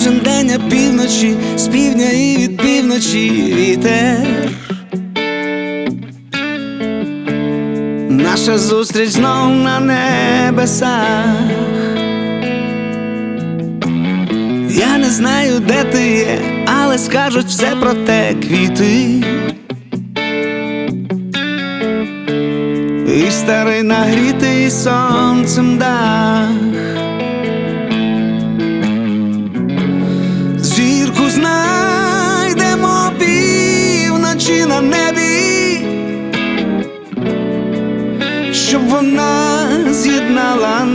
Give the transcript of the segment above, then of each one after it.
Кожен день опівночі, з півдня і від півночі вітер. Наша зустріч знов на небесах. Я не знаю, де ти є, але скажуть все про те квіти. І старий нагрітий сонцем дах. Зірку знайдемо півночі на небі, щоб вона з'єднала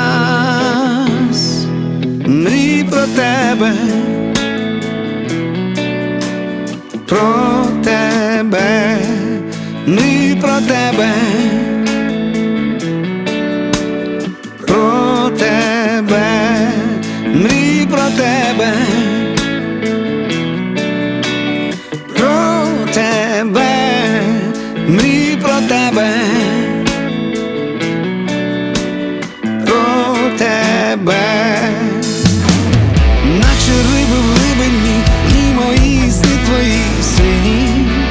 нас. Мрій про тебе, про тебе, мрій про тебе, про тебе, мрій про тебе, про тебе, мрій про тебе, про тебе. Наче риби в глибині, дні мої, сни твої сині,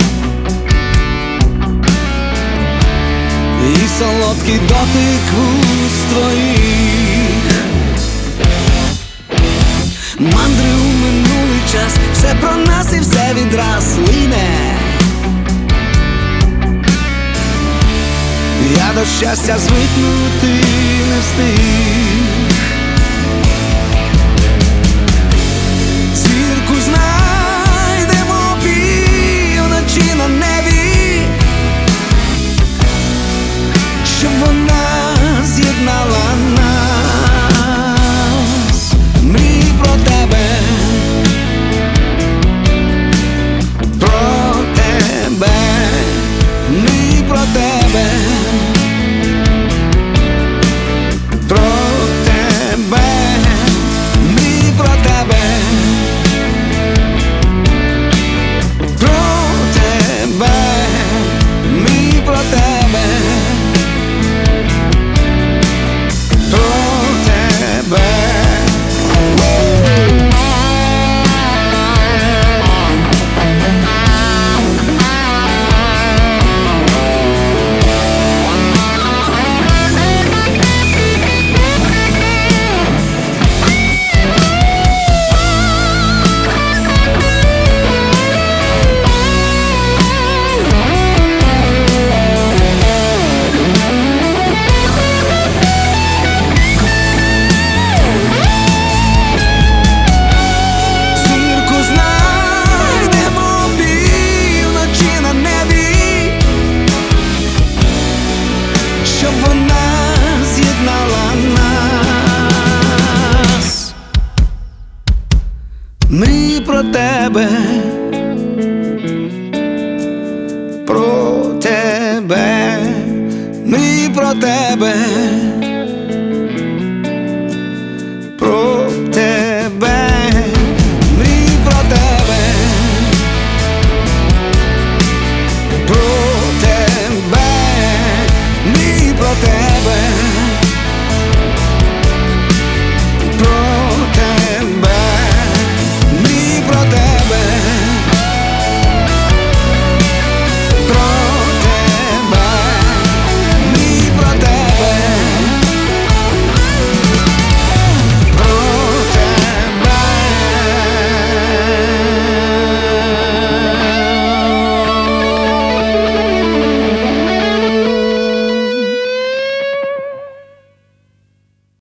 і солодкий дотик вуст твоїх. Мандри у минулий час, все про нас і все відраз лине. Я до щастя звикнути не встиг. Зірку знайдемо півночі на небі, щоб вона з'єднала нас. Мрій про тебе, про тебе, мрій про тебе, про тебе, мрій про тебе, про тебе, мрій про тебе, про тебе. Щоб вона з'єднала нас. Мрій про тебе, про тебе, мрій про тебе, про тебе, мрій про тебе, про тебе, мрій про тебе.